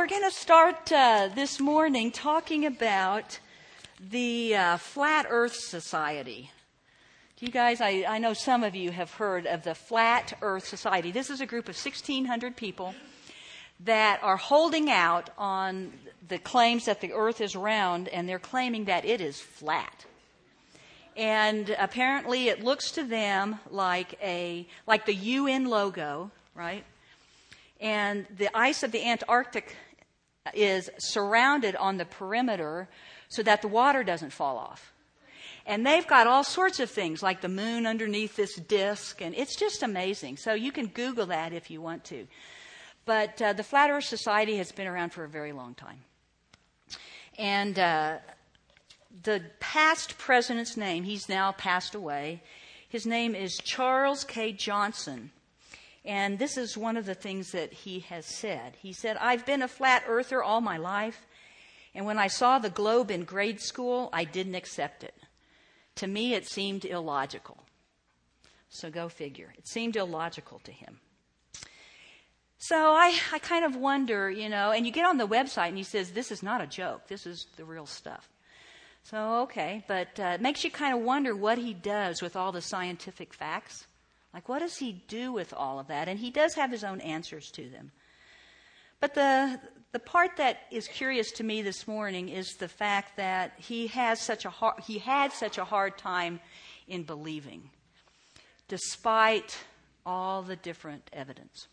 we're going to start this morning talking about the Flat Earth Society. You guys, I know some of you have heard of the Flat Earth Society. This is a group of 1,600 people that are holding out on the claims that the earth is round, and they're claiming that it is flat. And apparently it looks to them like the UN logo, right? And the ice of the Antarctic is surrounded on the perimeter so that the water doesn't fall off. And they've got all sorts of things like the moon underneath this disk, and it's just amazing. So you can Google that if you want to. But the Flat Earth Society has been around for a very long time. And the past president's name, he's now passed away, his name is Charles K. Johnson. And this is one of the things that he has said. He said, "I've been a flat earther all my life, and when I saw the globe in grade school, I didn't accept it. To me, it seemed illogical." So go figure. It seemed illogical to him. So I kind of wonder, and you get on the website and he says, this is not a joke. This is the real stuff. So, okay, but it makes you kind of wonder what he does with all the scientific facts. Like, what does he do with all of that? And he does have his own answers to them. But the part that is curious to me this morning is the fact that he had such a hard time in believing, despite all the different evidence.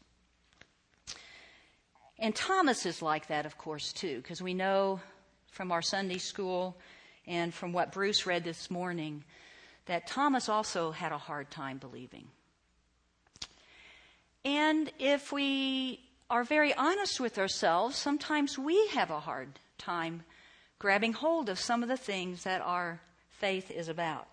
And Thomas is like that, of course, too, because we know from our Sunday school and from what Bruce read this morning that Thomas also had a hard time believing. And if we are very honest with ourselves, sometimes we have a hard time grabbing hold of some of the things that our faith is about.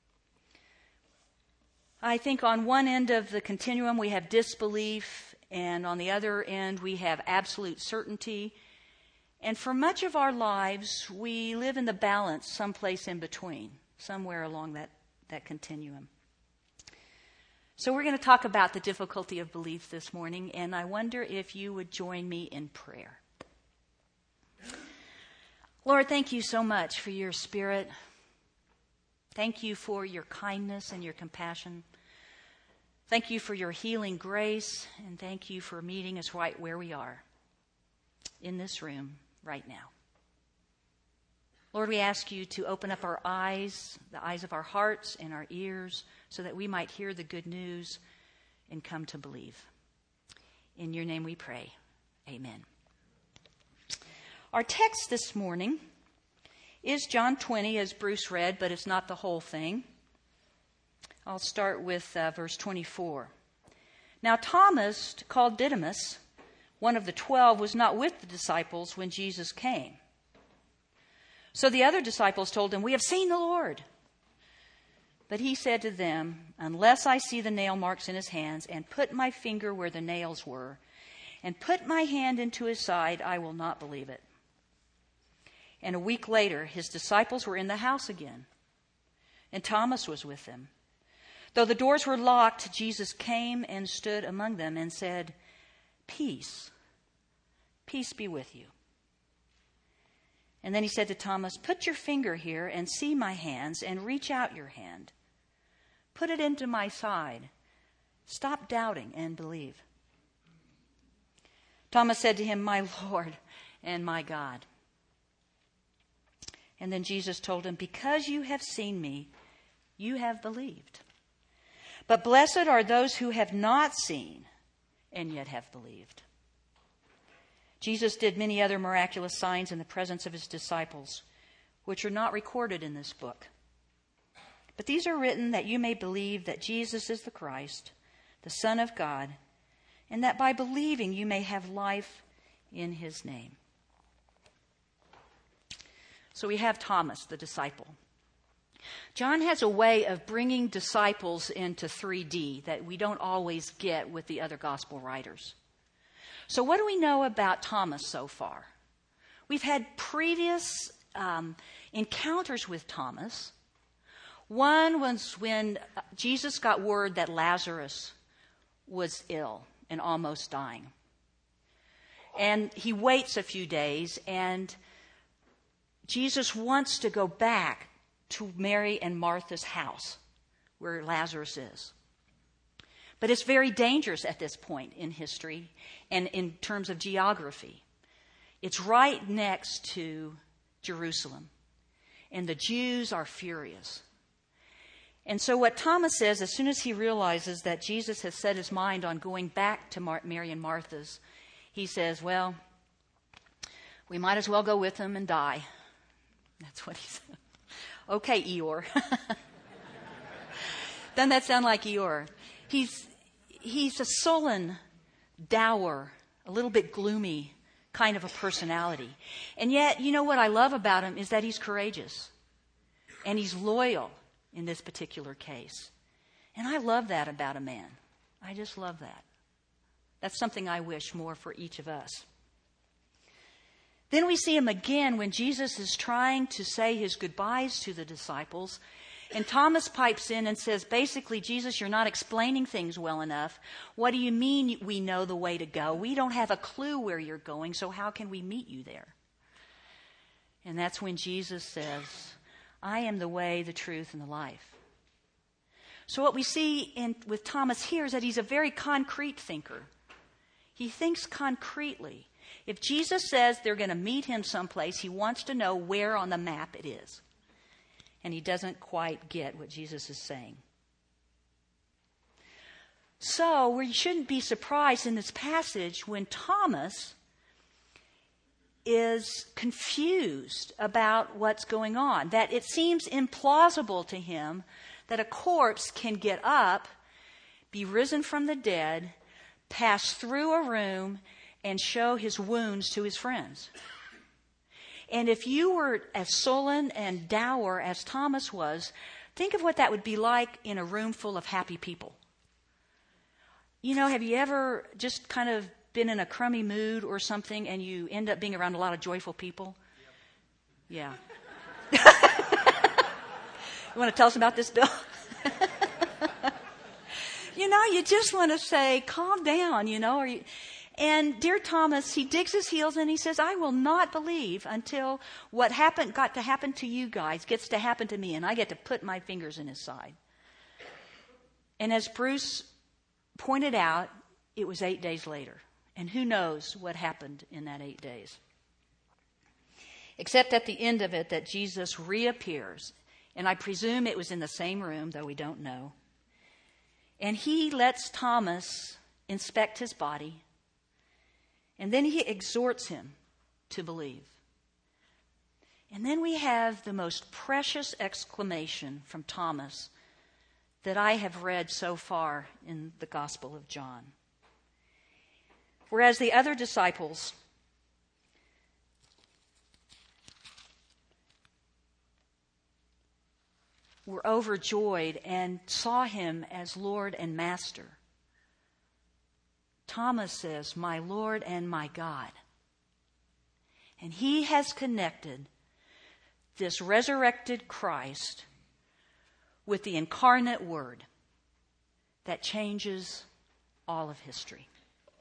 I think on one end of the continuum we have disbelief, and on the other end we have absolute certainty. And for much of our lives, we live in the balance someplace in between, somewhere along that continuum. So we're going to talk about the difficulty of belief this morning, and I wonder if you would join me in prayer. Lord, thank you so much for your Spirit. Thank you for your kindness and your compassion. Thank you for your healing grace, and thank you for meeting us right where we are, in this room right now. Lord, we ask you to open up our eyes, the eyes of our hearts and our ears, so that we might hear the good news and come to believe. In your name we pray. Amen. Our text this morning is John 20, as Bruce read, but it's not the whole thing. I'll start with verse 24. Now Thomas, called Didymus, one of the 12, was not with the disciples when Jesus came. So the other disciples told him, "We have seen the Lord." But he said to them, "Unless I see the nail marks in his hands, and put my finger where the nails were, and put my hand into his side, I will not believe it." And a week later, his disciples were in the house again, and Thomas was with them. Though the doors were locked, Jesus came and stood among them and said, "Peace, peace be with you." And then he said to Thomas, "Put your finger here and see my hands, and reach out your hand. Put it into my side. Stop doubting and believe." Thomas said to him, "My Lord and my God." And then Jesus told him, "Because you have seen me, you have believed. But blessed are those who have not seen and yet have believed." Jesus did many other miraculous signs in the presence of his disciples, which are not recorded in this book. But these are written that you may believe that Jesus is the Christ, the Son of God, and that by believing you may have life in his name. So we have Thomas, the disciple. John has a way of bringing disciples into 3D that we don't always get with the other gospel writers. So what do we know about Thomas so far? We've had previous encounters with Thomas. One was when Jesus got word that Lazarus was ill and almost dying. And he waits a few days, and Jesus wants to go back to Mary and Martha's house where Lazarus is. But it's very dangerous at this point in history and in terms of geography. It's right next to Jerusalem, and the Jews are furious. And so what Thomas says, as soon as he realizes that Jesus has set his mind on going back to Mary and Martha's, he says, well, we might as well go with them and die. That's what he said. Okay, Eeyore. Doesn't that sound like Eeyore? He's a sullen, dour, a little bit gloomy kind of a personality. And yet, you know what I love about him is that he's courageous. And he's loyal in this particular case. And I love that about a man. I just love that. That's something I wish more for each of us. Then we see him again when Jesus is trying to say his goodbyes to the disciples. And Thomas pipes in and says, basically, Jesus, you're not explaining things well enough. What do you mean we know the way to go? We don't have a clue where you're going, so how can we meet you there? And that's when Jesus says, I am the way, the truth, and the life. So what we see with Thomas here is that he's a very concrete thinker. He thinks concretely. If Jesus says they're going to meet him someplace, he wants to know where on the map it is. And he doesn't quite get what Jesus is saying. So we shouldn't be surprised in this passage when Thomas is confused about what's going on. That it seems implausible to him that a corpse can get up, be risen from the dead, pass through a room, and show his wounds to his friends. And if you were as sullen and dour as Thomas was, think of what that would be like in a room full of happy people. You know, have you ever just kind of been in a crummy mood or something and you end up being around a lot of joyful people? Yep. Yeah. You want to tell us about this, Bill? You know, you just want to say, calm down, you know. And dear Thomas, he digs his heels and he says, I will not believe until what got to happen to you guys gets to happen to me and I get to put my fingers in his side. And as Bruce pointed out, it was 8 days later. And who knows what happened in that 8 days. Except at the end of it that Jesus reappears. And I presume it was in the same room, though we don't know. And he lets Thomas inspect his body. And then he exhorts him to believe. And then we have the most precious exclamation from Thomas that I have read so far in the Gospel of John. Whereas the other disciples were overjoyed and saw him as Lord and Master, Thomas says, my Lord and my God. And he has connected this resurrected Christ with the incarnate Word that changes all of history.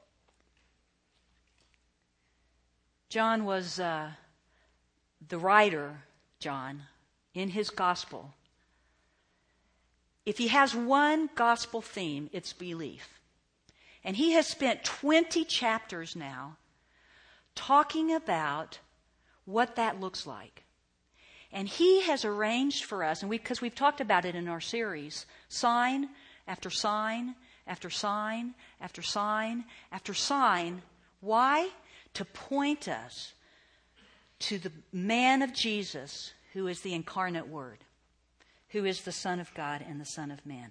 John was the writer, John, in his gospel. If he has one gospel theme, it's belief. And he has spent 20 chapters now talking about what that looks like. And he has arranged for us, and because we've talked about it in our series, sign after sign after sign after sign after sign. Why? To point us to the man of Jesus, who is the incarnate Word, who is the Son of God and the Son of Man.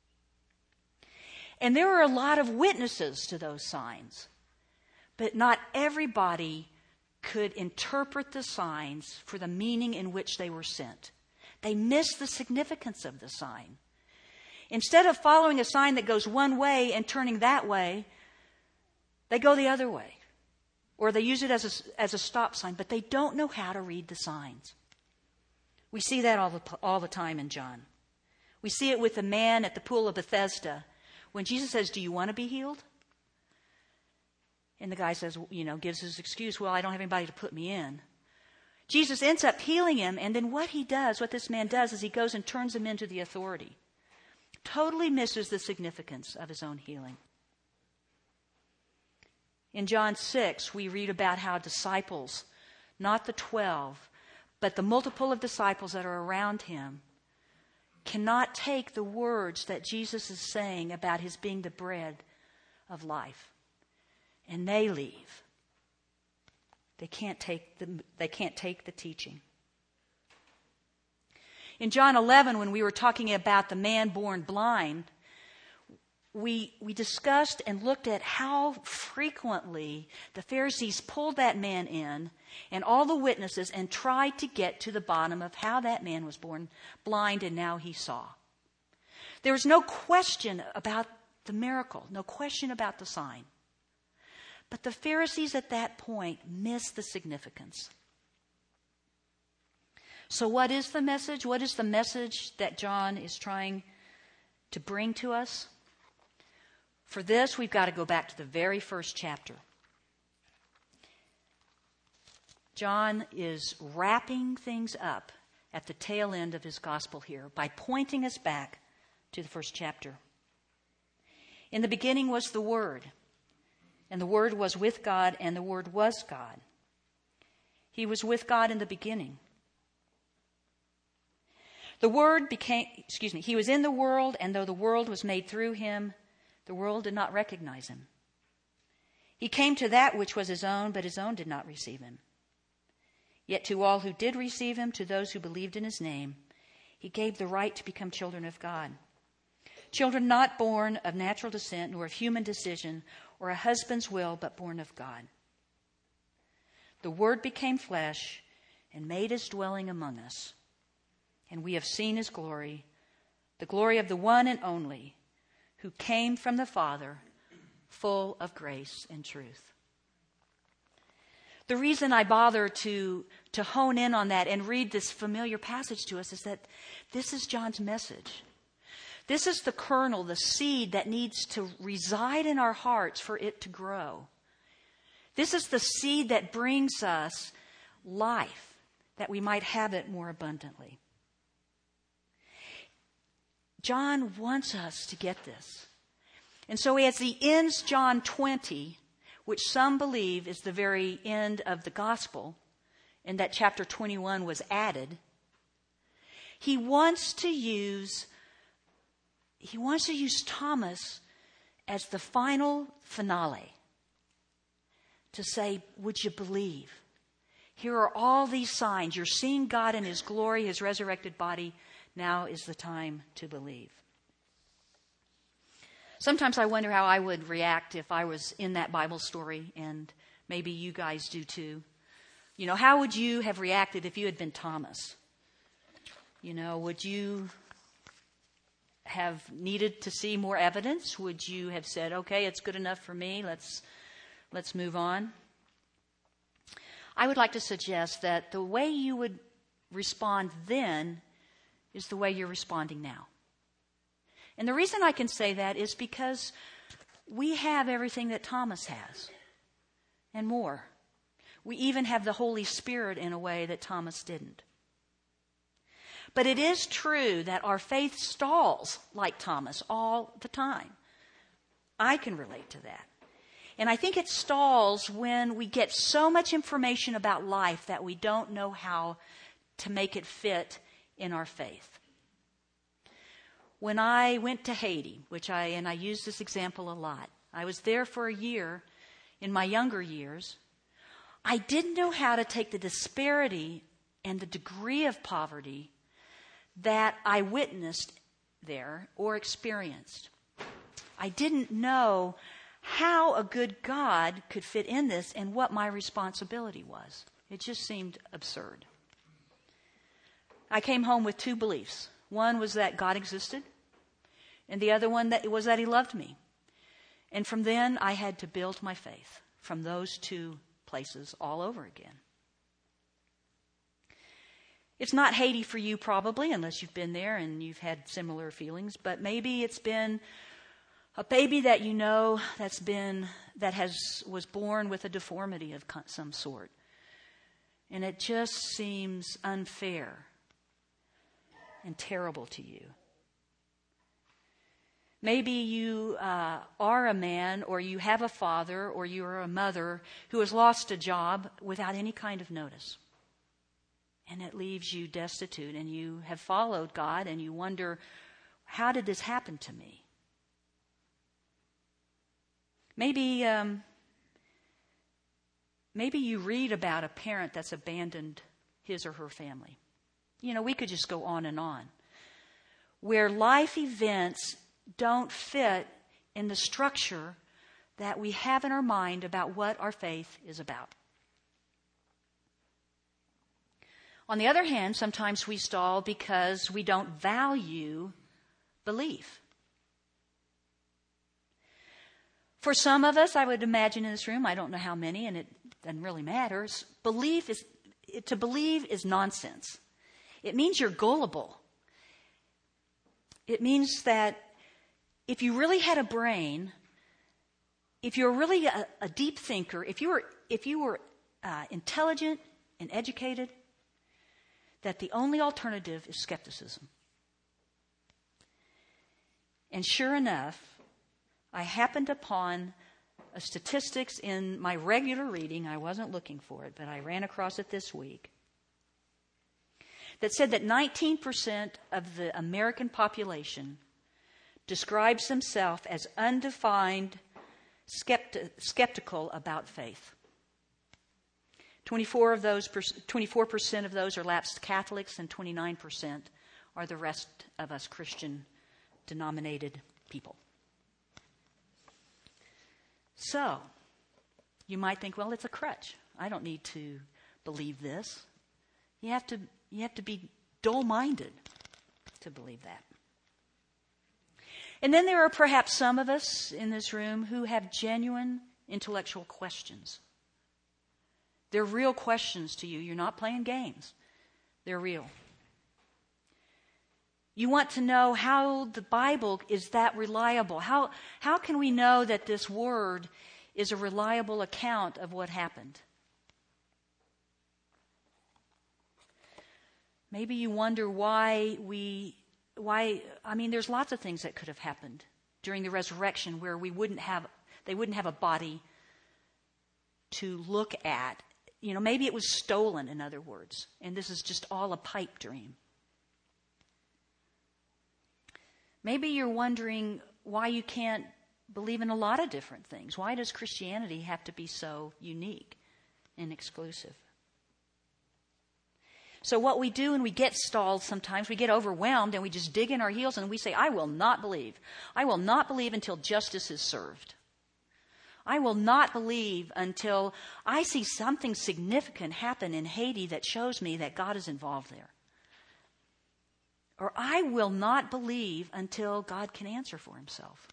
And there are a lot of witnesses to those signs, but not everybody could interpret the signs for the meaning in which they were sent. They miss the significance of the sign. Instead of following a sign that goes one way and turning that way, they go the other way. Or they use it as a stop sign, but they don't know how to read the signs. We see that all the time in John. We see it with the man at the pool of Bethesda when Jesus says, do you want to be healed? And the guy says, gives his excuse, well, I don't have anybody to put me in. Jesus ends up healing him, and then what this man does is he goes and turns him into the authority. Totally misses the significance of his own healing. In John 6, we read about how disciples, not the 12, but the multiple of disciples that are around him, cannot take the words that Jesus is saying about his being the bread of life. And they leave. They can't take the teaching. In John 11, when we were talking about the man born blind, we discussed and looked at how frequently the Pharisees pulled that man in and all the witnesses and tried to get to the bottom of how that man was born blind and now he saw. There was no question about the miracle, no question about the sign. But the Pharisees at that point missed the significance. So what is the message? What is the message that John is trying to bring to us? For this, we've got to go back to the very first chapter. John is wrapping things up at the tail end of his gospel here by pointing us back to the first chapter. In the beginning was the Word, and the Word was with God, and the Word was God. He was with God in the beginning. He was in the world, and though the world was made through him, the world did not recognize him. He came to that which was his own, but his own did not receive him. Yet to all who did receive him, to those who believed in his name, he gave the right to become children of God. Children not born of natural descent, nor of human decision, or a husband's will, but born of God. The Word became flesh and made his dwelling among us. And we have seen his glory, the glory of the one and only, who came from the Father, full of grace and truth. The reason I bother to hone in on that and read this familiar passage to us is that this is John's message. This is the kernel, the seed that needs to reside in our hearts for it to grow. This is the seed that brings us life, that we might have it more abundantly. John wants us to get this. And so as he ends John 20, which some believe is the very end of the gospel, and that chapter 21 was added, he wants to use Thomas as the final finale to say, would you believe? Here are all these signs. You're seeing God in his glory, his resurrected body. Now is the time to believe. Sometimes I wonder how I would react if I was in that Bible story, and maybe you guys do too. How would you have reacted if you had been Thomas? Would you have needed to see more evidence? Would you have said, okay, it's good enough for me, let's move on? I would like to suggest that the way you would respond then is the way you're responding now. And the reason I can say that is because we have everything that Thomas has and more. We even have the Holy Spirit in a way that Thomas didn't. But it is true that our faith stalls like Thomas all the time. I can relate to that. And I think it stalls when we get so much information about life that we don't know how to make it fit in our faith. When I went to Haiti, and I use this example a lot, I was there for a year in my younger years. I didn't know how to take the disparity and the degree of poverty that I witnessed there or experienced. I didn't know how a good God could fit in this and what my responsibility was. It just seemed absurd. I came home with two beliefs. One was that God existed, and the other one was that he loved me. And from then, I had to build my faith from those two places all over again. It's not Haiti for you probably, unless you've been there and you've had similar feelings, but maybe it's been A baby that you know was born with a deformity of some sort. And it just seems unfair and terrible to you. Maybe you are a man, or you have a father, or you are a mother who has lost a job without any kind of notice. And it leaves you destitute, and you have followed God, and you wonder, how did this happen to me? Maybe you read about a parent that's abandoned his or her family. You know, we could just go on and on. Where life events don't fit in the structure that we have in our mind about what our faith is about. On the other hand, sometimes we stall because we don't value belief. For some of us, I would imagine in this room, I don't know how many, and it doesn't really matter, to believe is nonsense. It means you're gullible. It means that if you really had a brain, if you're really a deep thinker, if you were intelligent and educated, that the only alternative is skepticism. And sure enough, I happened upon statistics in my regular reading. I wasn't looking for it, but I ran across it this week. That said that 19% of the American population describes themselves as undefined skeptical about faith. 24% of those are lapsed Catholics, and 29% are the rest of us Christian denominated people. So, you might think, well, it's a crutch. I don't need to believe this. You have to be dull-minded to believe that. And then there are perhaps some of us in this room who have genuine intellectual questions. They're real questions to you. You're not playing games. They're real. You want to know how the Bible is that reliable. How can we know that this word is a reliable account of what happened? Maybe you wonder why there's lots of things that could have happened during the resurrection where they wouldn't have a body to look at. You know, maybe it was stolen, in other words, and this is just all a pipe dream. Maybe you're wondering why you can't believe in a lot of different things. Why does Christianity have to be so unique and exclusive? So what we do when we get stalled sometimes, we get overwhelmed and we just dig in our heels and we say, I will not believe. I will not believe until justice is served. I will not believe until I see something significant happen in Haiti that shows me that God is involved there. Or I will not believe until God can answer for himself.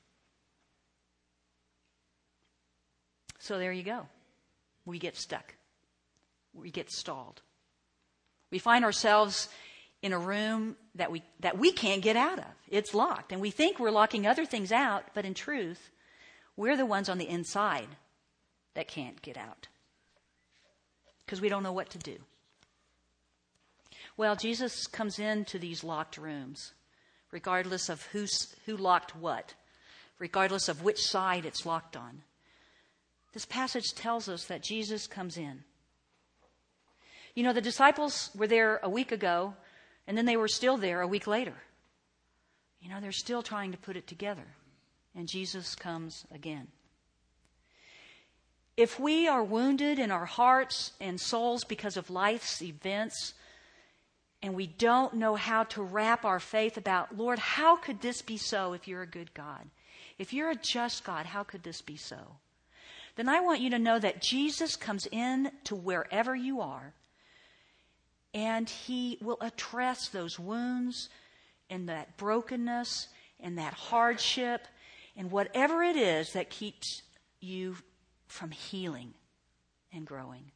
So there you go. We get stuck. We get stalled. We find ourselves in a room that we can't get out of. It's locked. And we think we're locking other things out, but in truth, we're the ones on the inside that can't get out. Because we don't know what to do. Well, Jesus comes into these locked rooms, regardless of who locked what, regardless of which side it's locked on. This passage tells us that Jesus comes in. You know, the disciples were there a week ago, and then they were still there a week later. You know, they're still trying to put it together. And Jesus comes again. If we are wounded in our hearts and souls because of life's events, and we don't know how to wrap our faith about, Lord, how could this be so if you're a good God? If you're a just God, how could this be so? Then I want you to know that Jesus comes in to wherever you are, and he will address those wounds and that brokenness and that hardship and whatever it is that keeps you from healing and growing.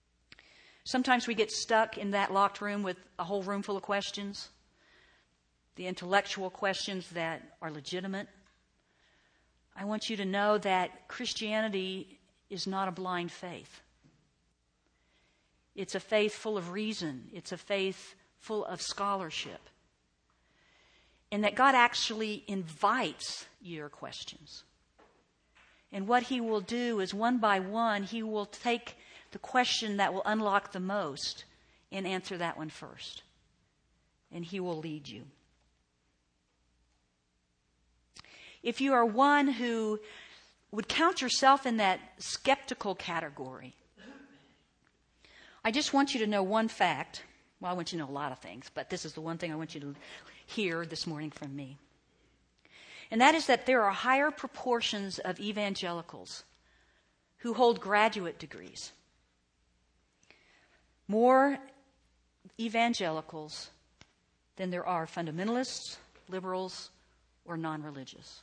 Sometimes we get stuck in that locked room with a whole room full of questions. the intellectual questions that are legitimate. I want you to know that Christianity is not a blind faith. It's a faith full of reason. It's a faith full of scholarship. And that God actually invites your questions. And what He will do is one by one, He will take the question that will unlock the most and answer that one first. And He will lead you. If you are one who would count yourself in that skeptical category, I just want you to know one fact. Well, I want you to know a lot of things, but this is the one thing I want you to hear this morning from me. And that is that there are higher proportions of evangelicals who hold graduate degrees. More evangelicals than there are fundamentalists, liberals, or non-religious.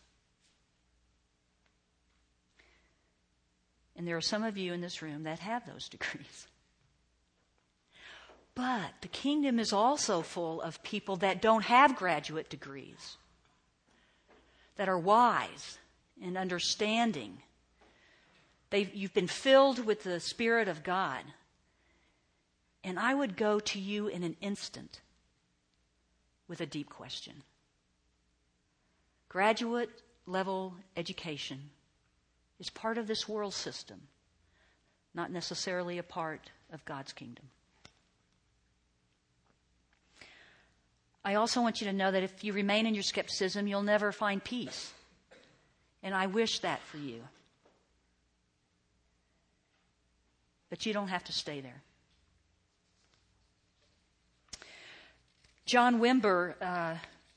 And there are some of you in this room that have those degrees. But the kingdom is also full of people that don't have graduate degrees, that are wise and understanding. You've been filled with the Spirit of God. And I would go to you in an instant with a deep question. Graduate level education is part of this world system, not necessarily a part of God's kingdom. I also want you to know that if you remain in your skepticism, you'll never find peace. And I wish that for you. But you don't have to stay there. John Wimber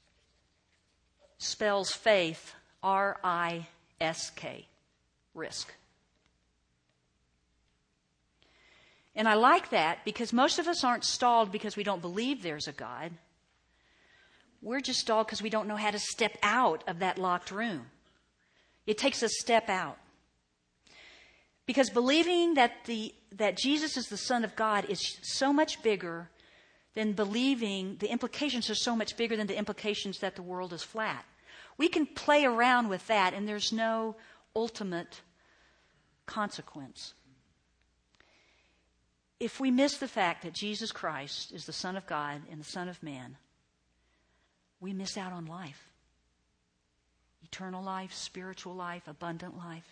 spells faith R-I-S-K, risk. And I like that because most of us aren't stalled because we don't believe there's a God. We're just stalled because we don't know how to step out of that locked room. It takes a step out. Because believing that Jesus is the Son of God is so much bigger than believing, the implications are so much bigger than the implications that the world is flat. We can play around with that and there's no ultimate consequence. If we miss the fact that Jesus Christ is the Son of God and the Son of Man, we miss out on life. Eternal life, spiritual life, abundant life.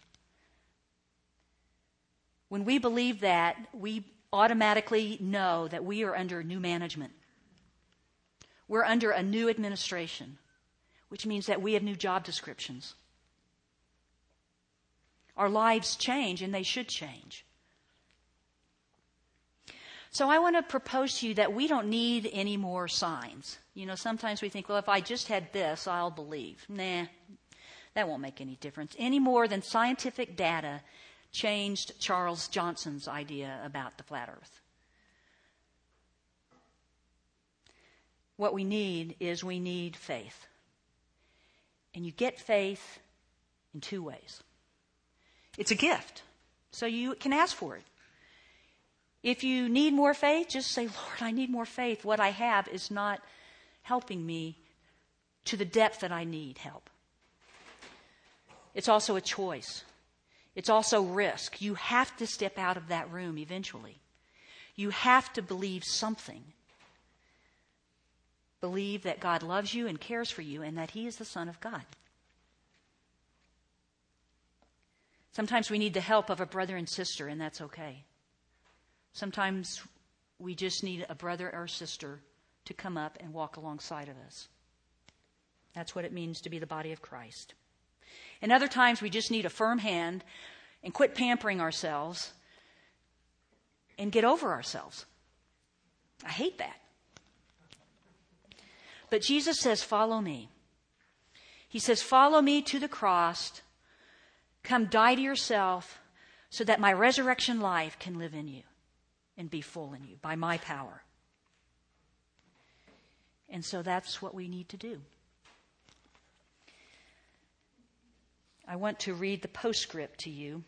When we believe that, we automatically know that we are under new management. We're under a new administration, which means that we have new job descriptions. Our lives change, and they should change. So I want to propose to you that we don't need any more signs. You know, sometimes we think, well, if I just had this, I'll believe. Nah, that won't make any difference. Any more than scientific data changed Charles Johnson's idea about the flat earth. What we need is we need faith. And you get faith in two ways. It's a gift, so you can ask for it. If you need more faith, just say, Lord, I need more faith. What I have is not helping me to the depth that I need help. It's also a choice. It's also risk. You have to step out of that room eventually. You have to believe something. Believe that God loves you and cares for you and that He is the Son of God. Sometimes we need the help of a brother and sister, and that's okay. Sometimes we just need a brother or sister to come up and walk alongside of us. That's what it means to be the body of Christ. And other times we just need a firm hand and quit pampering ourselves and get over ourselves. I hate that. But Jesus says, follow me. He says, follow me to the cross. Come die to yourself so that my resurrection life can live in you and be full in you by my power. And so that's what we need to do. I want to read the postscript to you.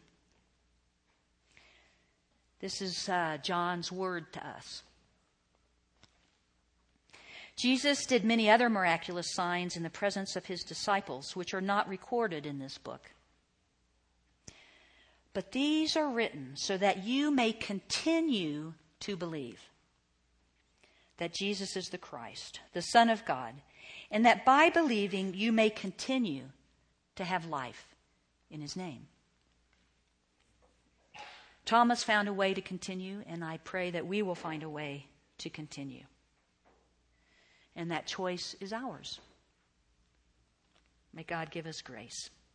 This is John's word to us. Jesus did many other miraculous signs in the presence of his disciples, which are not recorded in this book. But these are written so that you may continue to believe that Jesus is the Christ, the Son of God, and that by believing you may continue to have life in his name. Thomas found a way to continue, and I pray that we will find a way to continue. And that choice is ours. May God give us grace.